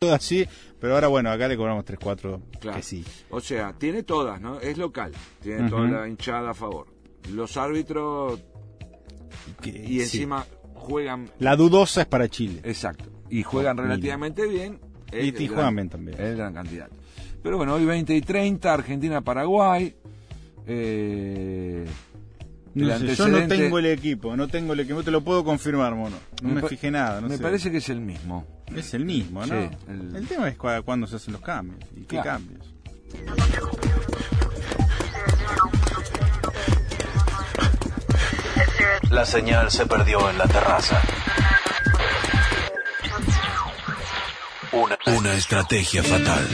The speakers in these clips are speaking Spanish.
todas sí, pero ahora bueno, acá le cobramos 3, 4 Claro. que sí. O sea, tiene todas, ¿no? Es local, tiene toda la hinchada a favor. Los árbitros y encima juegan... La dudosa es para Chile. Exacto. Y juegan relativamente bien. Y juegan bien también. Es el gran candidato. Pero bueno, hoy 20 y 30, Argentina-Paraguay. No sé, yo no tengo el equipo, no te lo puedo confirmar, mono. No me fijé nada. No me sé. parece que es el mismo. Es el mismo, ¿no? Sí, el tema es cuándo se hacen los cambios. ¿Y qué cambios? La señal se perdió en la terraza. Una estrategia fatal.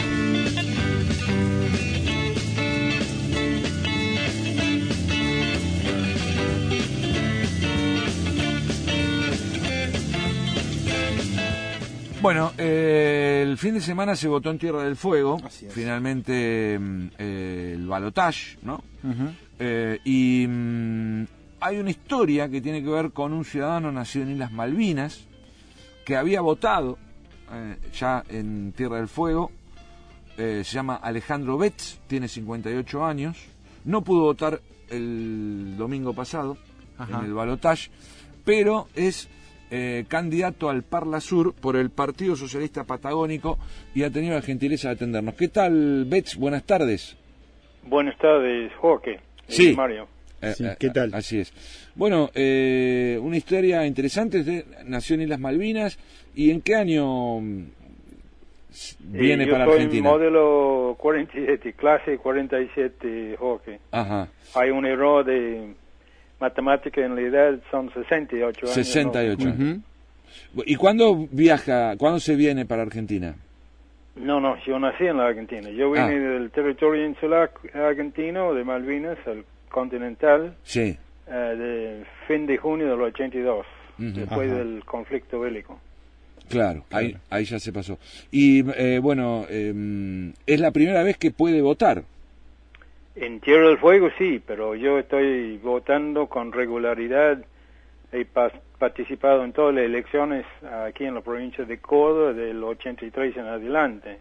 Bueno, el fin de semana se votó en Tierra del Fuego, finalmente el balotaje, ¿no? Y hay una historia que tiene que ver con un ciudadano nacido en Islas Malvinas que había votado ya en Tierra del Fuego. Se llama Alejandro Betz, tiene 58 años, no pudo votar el domingo pasado en el balotaje, pero es candidato al Parla Sur por el Partido Socialista Patagónico y ha tenido la gentileza de atendernos. ¿Qué tal, Betz? Buenas tardes. Buenas tardes, Jorge. Sí. Mario. Sí, ¿qué tal? Así es. Bueno, una historia interesante. Nació en Islas Malvinas. ¿Y en qué año viene para Argentina? Yo soy modelo 47, clase 47, Jorge. Ajá. Hay un error de matemática, en realidad son 68 años. 68 años. ¿Y cuándo se viene para Argentina? No, yo nací en la Argentina. Yo vine del territorio insular argentino, de Malvinas, al continental, sí, de fin de junio del 82, después del conflicto bélico. Claro, ahí ya se pasó. Y bueno, es la primera vez que puede votar. En Tierra del Fuego sí, pero yo estoy votando con regularidad. He participado en todas las elecciones aquí en la provincia de Córdoba del 83 en adelante,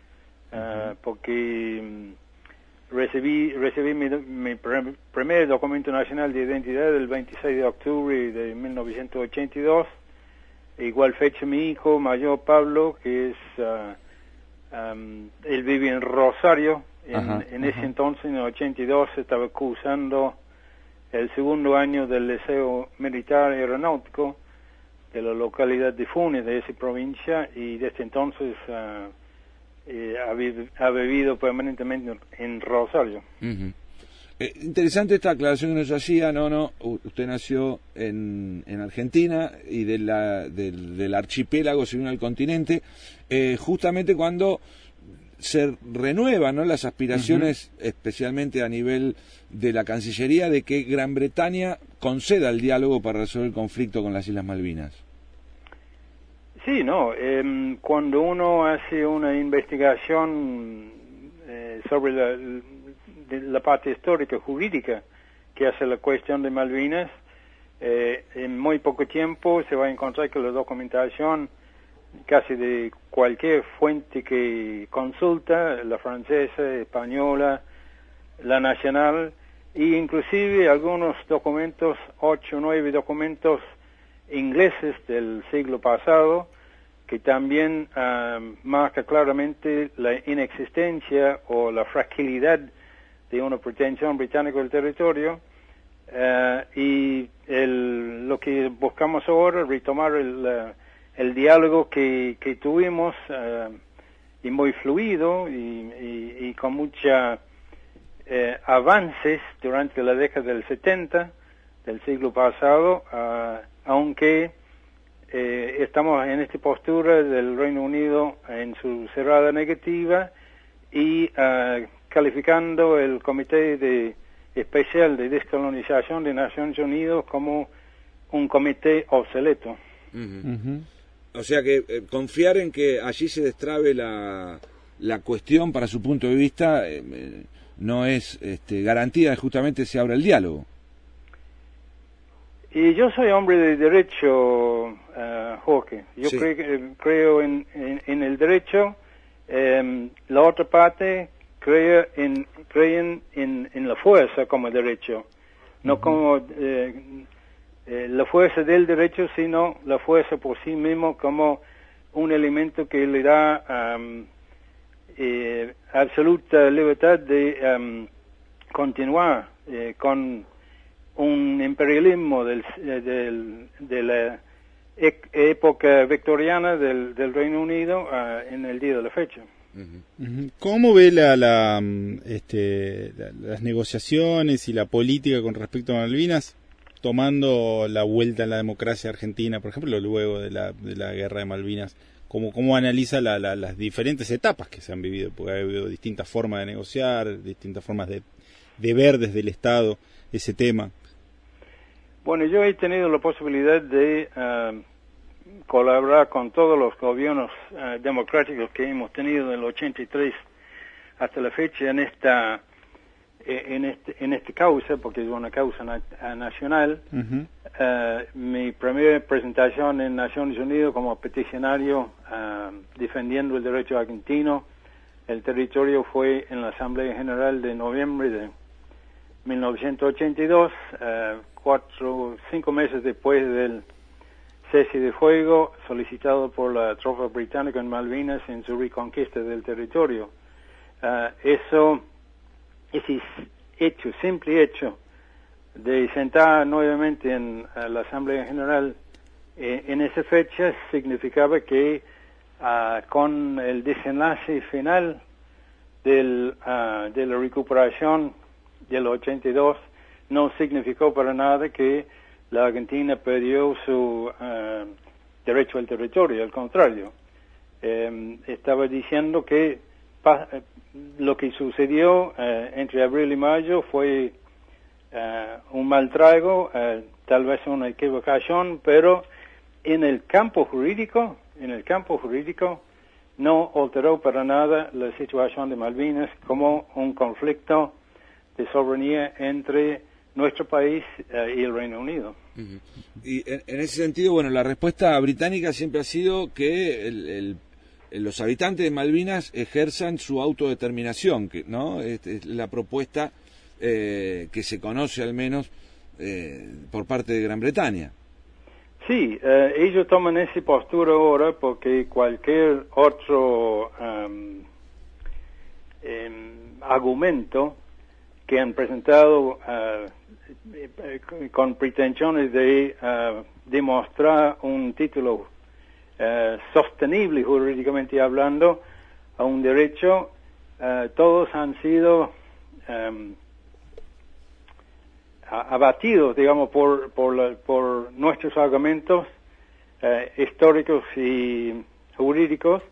porque recibí mi primer documento nacional de identidad el 26 de octubre de 1982. Igual fecha mi hijo mayor Pablo, que es él vive en Rosario. En ese entonces, en el 82, estaba cursando el segundo año del Liceo Militar Aeronáutico de la localidad de Funes, de esa provincia, y desde entonces ha vivido permanentemente en Rosario. Interesante esta aclaración que nos hacía. Usted nació en Argentina y del archipiélago se vino al continente, justamente cuando se renuevan, ¿no?, las aspiraciones, especialmente a nivel de la Cancillería, de que Gran Bretaña conceda el diálogo para resolver el conflicto con las Islas Malvinas. Sí, cuando uno hace una investigación sobre la parte histórica, jurídica, que hace la cuestión de Malvinas, en muy poco tiempo se va a encontrar que la documentación casi de cualquier fuente que consulta, la francesa, española, la nacional, e inclusive algunos documentos, 8 o 9 documentos ingleses del siglo pasado, que también marca claramente la inexistencia o la fragilidad de una pretensión británica del territorio, y lo que buscamos ahora, retomar el diálogo que tuvimos, y muy fluido y con mucha avances durante la década del 70 del siglo pasado, aunque estamos en esta postura del Reino Unido en su cerrada negativa y calificando el Comité Especial de Descolonización de Naciones Unidas como un comité obsoleto. O sea que confiar en que allí se destrabe la cuestión para su punto de vista no es garantía de justamente se abra el diálogo. Y yo soy hombre de derecho, Jorge. Yo creo en el derecho. La otra parte creen en la fuerza como derecho, no como la fuerza del derecho, sino la fuerza por sí mismo como un elemento que le da absoluta libertad de continuar con un imperialismo de la época victoriana del Reino Unido en el día de la fecha. ¿Cómo ve las negociaciones y la política con respecto a Malvinas, tomando la vuelta a la democracia argentina, por ejemplo, luego de la guerra de Malvinas? ¿Cómo analiza las diferentes etapas que se han vivido? Porque ha habido distintas formas de negociar, distintas formas de ver desde el Estado ese tema. Bueno, yo he tenido la posibilidad de colaborar con todos los gobiernos democráticos que hemos tenido del 83 hasta la fecha en esta causa, porque es una causa nacional. Uh-huh. Mi primera presentación en Naciones Unidas como peticionario defendiendo el derecho argentino, el territorio, fue en la Asamblea General de noviembre de 1982, 5 meses después del cese de fuego solicitado por la tropa británica en Malvinas en su reconquista del territorio. Ese simple hecho de sentar nuevamente en la Asamblea General en esa fecha significaba que con el desenlace final de la recuperación del 82 no significó para nada que la Argentina perdió su derecho al territorio, al contrario. Estaba diciendo que lo que sucedió entre abril y mayo fue un mal trago, tal vez una equivocación, pero en el campo jurídico no alteró para nada la situación de Malvinas como un conflicto de soberanía entre nuestro país y el Reino Unido. Uh-huh. Y en ese sentido, bueno, la respuesta británica siempre ha sido que los habitantes de Malvinas ejerzan su autodeterminación, ¿no? Es la propuesta que se conoce al menos por parte de Gran Bretaña. Sí, ellos toman esa postura ahora porque cualquier otro argumento que han presentado con pretensiones de demostrar un título sostenible jurídicamente hablando a un derecho, todos han sido abatidos, digamos, por nuestros argumentos históricos y jurídicos,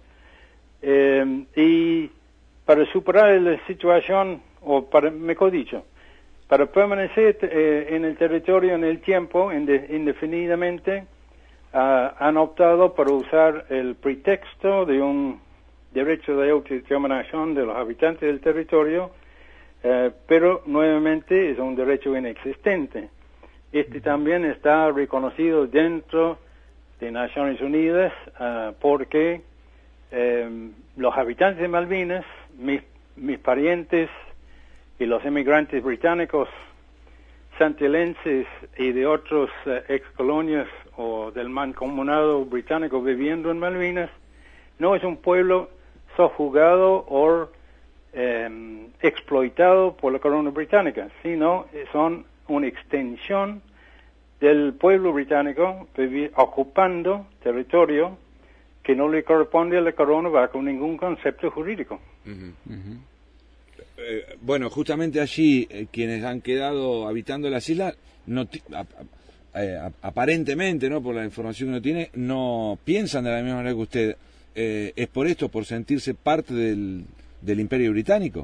y para superar la situación, o mejor dicho, para permanecer en el territorio en el tiempo, indefinidamente, han optado por usar el pretexto de un derecho de autodeterminación de los habitantes del territorio, pero nuevamente es un derecho inexistente. También está reconocido dentro de Naciones Unidas porque los habitantes de Malvinas, mis parientes y los emigrantes británicos, santilenses y de otros excolonias o del mancomunado británico viviendo en Malvinas, no es un pueblo sojuzgado o exploitado por la corona británica, sino son una extensión del pueblo británico ocupando territorio que no le corresponde a la corona bajo ningún concepto jurídico. Uh-huh. Uh-huh. Bueno, justamente allí quienes han quedado habitando las islas, aparentemente, ¿no?, por la información que uno tiene, no piensan de la misma manera que usted. ¿Es por esto, por sentirse parte del Imperio Británico?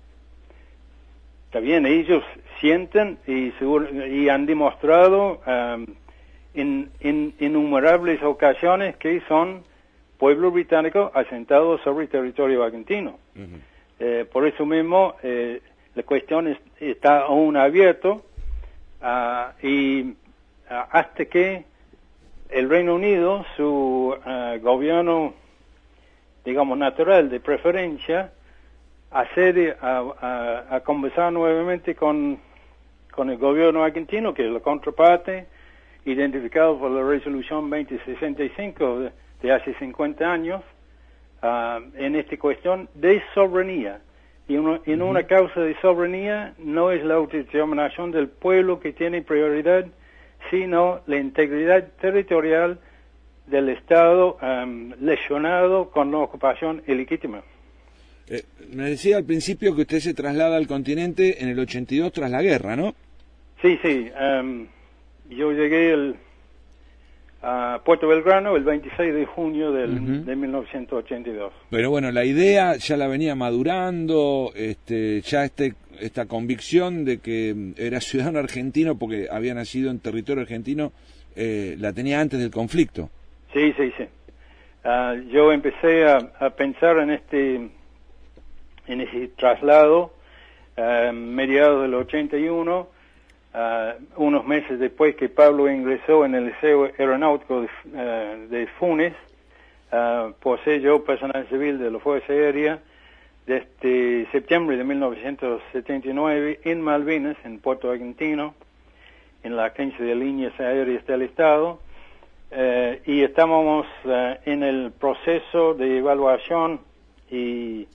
Está bien, ellos sienten y han demostrado en innumerables ocasiones que son pueblo británico asentado sobre el territorio argentino. Uh-huh. Por eso mismo la cuestión está aún abierta y hasta que el Reino Unido, su gobierno, digamos, natural de preferencia, accede a conversar nuevamente con el gobierno argentino, que es la contraparte, identificado por la resolución 2065 de hace 50 años, en esta cuestión de soberanía. Y en una causa de soberanía no es la autodeterminación del pueblo que tiene prioridad, sino la integridad territorial del Estado lesionado con la ocupación ilegítima. Me decía al principio que usted se traslada al continente en el 82 tras la guerra, ¿no? Sí. Yo llegué a Puerto Belgrano el 26 de junio de 1982. Pero bueno, la idea ya la venía madurando, ya esta convicción de que era ciudadano argentino porque había nacido en territorio argentino, la tenía antes del conflicto. Sí. Yo empecé a pensar en ese traslado mediados del 81, unos meses después que Pablo ingresó en el Liceo Aeronáutico de Funes. Posee yo personal civil de la Fuerza Aérea desde septiembre de 1979 en Malvinas, en Puerto Argentino, en la Agencia de Líneas Aéreas del Estado, y estábamos en el proceso de evaluación y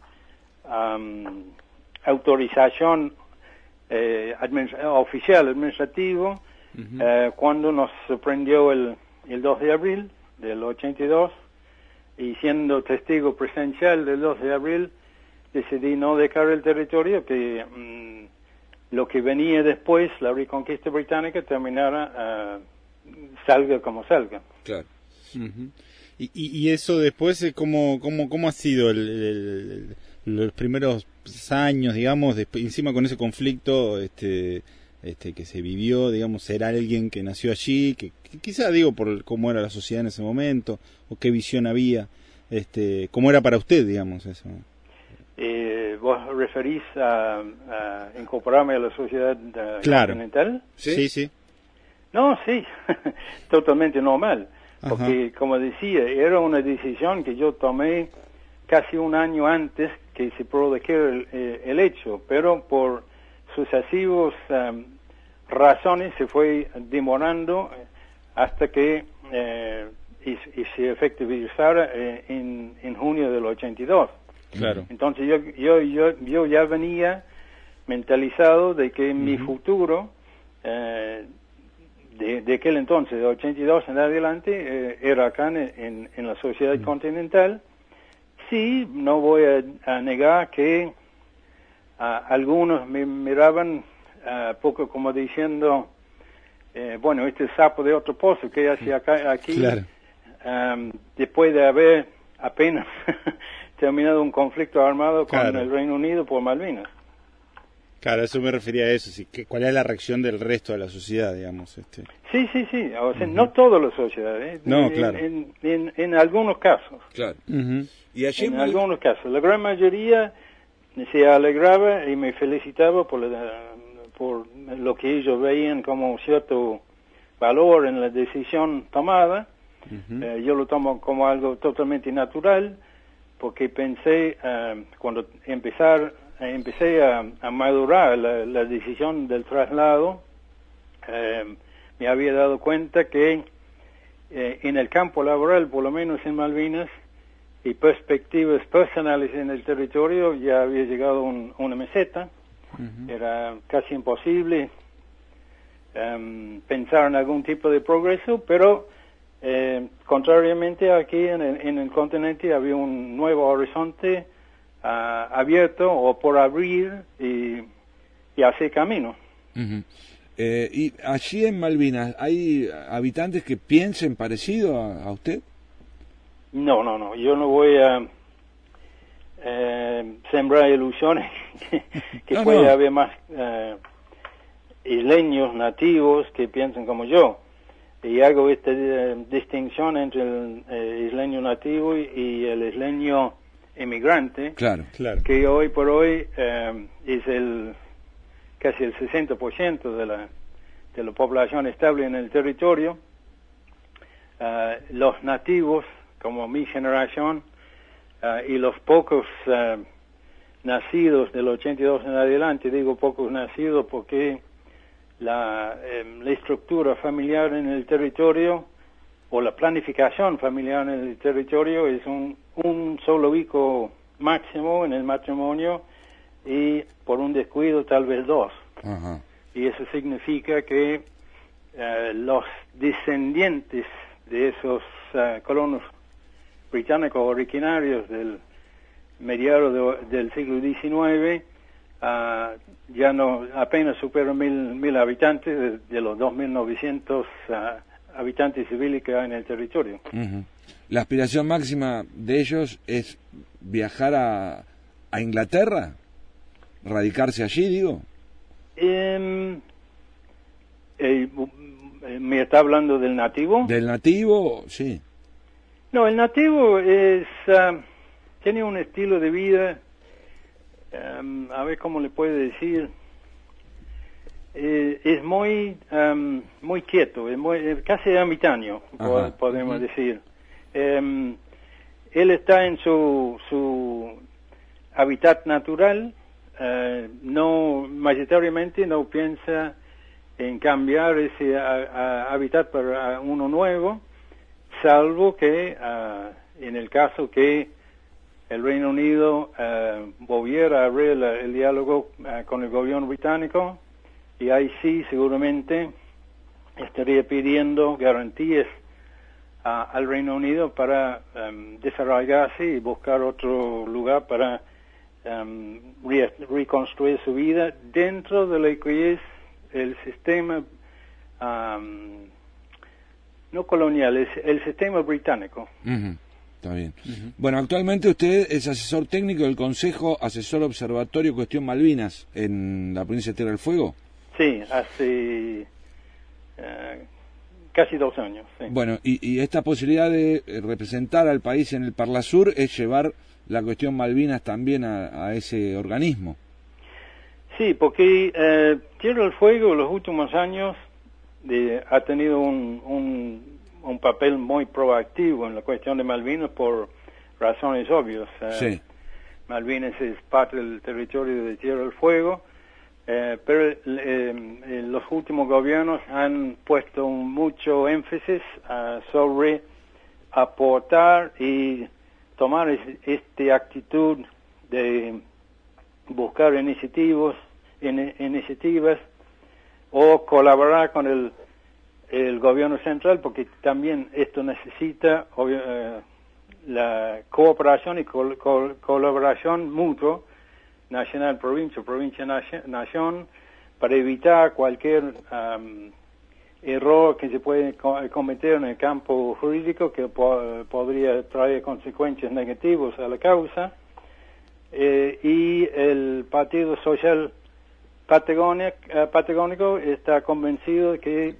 autorización oficial administrativo, cuando nos sorprendió el 2 de abril del 82, y siendo testigo presencial del 2 de abril, decidí no dejar el territorio, que lo que venía después, la reconquista británica, terminara, salga como salga. Claro. Y eso después, ¿cómo ha sido los primeros años, digamos, encima con ese conflicto que se vivió, digamos, ser alguien que nació allí, que quizá digo por cómo era la sociedad en ese momento, o qué visión había, cómo era para usted, digamos, eso? ¿Vos referís a incorporarme a la sociedad continental? Sí. No, sí, totalmente normal, Ajá. porque como decía, era una decisión que yo tomé casi un año antes que se produjera el hecho, pero por sucesivos razones se fue demorando hasta que y se efectivizara en junio del 82. Claro. Entonces yo ya venía mentalizado de que mi futuro de aquel entonces, de 82 en adelante, era acá en la sociedad continental. Sí, no voy a negar que algunos me miraban poco como diciendo, bueno, este sapo de otro pozo, ¿qué hace aquí? Claro. Después de haber apenas terminado un conflicto armado con Claro. el Reino Unido por Malvinas. Claro, eso me refería a eso, sí, ¿cuál es la reacción del resto de la sociedad, digamos? Sí, o sea, no toda la sociedad, No, claro. En algunos casos. Claro. Y allí En algunos casos. La gran mayoría se alegraba y me felicitaba por lo que ellos veían como cierto valor en la decisión tomada. Yo lo tomo como algo totalmente natural, porque pensé, cuando empecé a madurar la decisión del traslado, me había dado cuenta que en el campo laboral, por lo menos en Malvinas, y perspectivas personales en el territorio, ya había llegado una meseta. Era casi imposible pensar en algún tipo de progreso, pero contrariamente aquí en el continente había un nuevo horizonte abierto o por abrir y hacer camino. Y allí en Malvinas, ¿hay habitantes que piensen parecido a usted? No, yo no voy a sembrar ilusiones que puede haber más isleños nativos que piensen como yo, y hago esta distinción entre el isleño nativo y el isleño emigrante, Claro. que hoy por hoy es casi el 60% de la población estable en el territorio. Los nativos, como mi generación, y los pocos nacidos del 82 en adelante, digo pocos nacidos porque la estructura familiar en el territorio o la planificación familiar en el territorio es un solo hijo máximo en el matrimonio y por un descuido tal vez dos. Ajá. Y eso significa que los descendientes de esos colonos británicos originarios del mediado del siglo XIX ya no apenas superan mil habitantes de los 2.900 habitantes civiles que hay en el territorio. Uh-huh. La aspiración máxima de ellos es viajar a Inglaterra, radicarse allí, digo. ¿Me está hablando del nativo? ¿Del nativo? Sí. No, el nativo tiene un estilo de vida, a ver cómo le puedo decir, es muy quieto, es casi ermitaño, podemos decir. Él está en su hábitat natural, no mayoritariamente no piensa en cambiar ese hábitat para uno nuevo, salvo que en el caso que el Reino Unido volviera a abrir el diálogo con el gobierno británico, y ahí sí seguramente estaría pidiendo garantías al Reino Unido para desarrollarse y buscar otro lugar para reconstruir su vida dentro de lo que es el sistema no colonial, es el sistema británico. Uh-huh. Está bien. Uh-huh. Bueno, actualmente usted es asesor técnico del Consejo Asesor Observatorio Cuestión Malvinas en la provincia de Tierra del Fuego. Sí, hace casi 2 años. Sí. Bueno, y esta posibilidad de representar al país en el Parlasur es llevar la cuestión Malvinas también a ese organismo. Sí, porque Tierra del Fuego en los últimos años ha tenido un papel muy proactivo en la cuestión de Malvinas por razones obvias. Sí. Malvinas es parte del territorio de Tierra del Fuego, pero los últimos gobiernos han puesto mucho énfasis sobre aportar y tomar esta actitud de buscar iniciativas o colaborar con el gobierno central, porque también esto necesita la cooperación y colaboración mutua, nacional-provincia, provincia-nación, para evitar cualquier error que se puede cometer en el campo jurídico que podría traer consecuencias negativas a la causa. Y el Partido Social Patagónico está convencido de que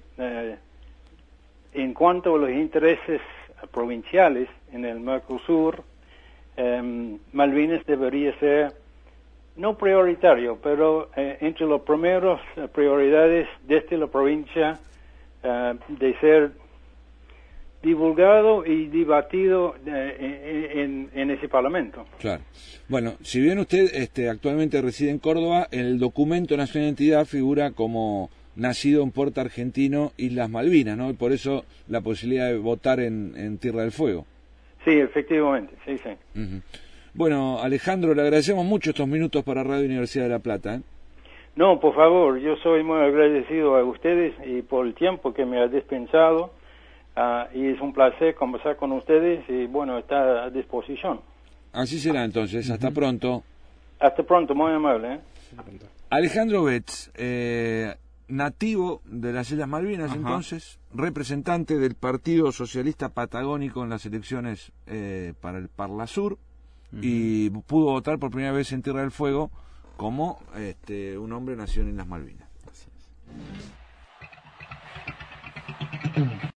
en cuanto a los intereses provinciales en el Mercosur, Malvinas debería ser no prioritario, pero entre los primeros prioridades desde la provincia de ser divulgado y debatido en ese Parlamento. Claro. Bueno, si bien usted actualmente reside en Córdoba, en el documento nacional de identidad figura como nacido en Puerto Argentino, Islas Malvinas, ¿no? Y por eso la posibilidad de votar en Tierra del Fuego. Sí, efectivamente, sí. Uh-huh. Bueno, Alejandro, le agradecemos mucho estos minutos para Radio Universidad de La Plata. No, por favor, yo soy muy agradecido a ustedes y por el tiempo que me ha dispensado. Y es un placer conversar con ustedes y bueno, está a disposición. Así será entonces, hasta pronto. Hasta pronto, muy amable. Alejandro Betz, nativo de las Islas Malvinas, entonces, representante del Partido Socialista Patagónico en las elecciones para el Parlasur, y pudo votar por primera vez en Tierra del Fuego como un hombre nacido en Islas Malvinas. Así es.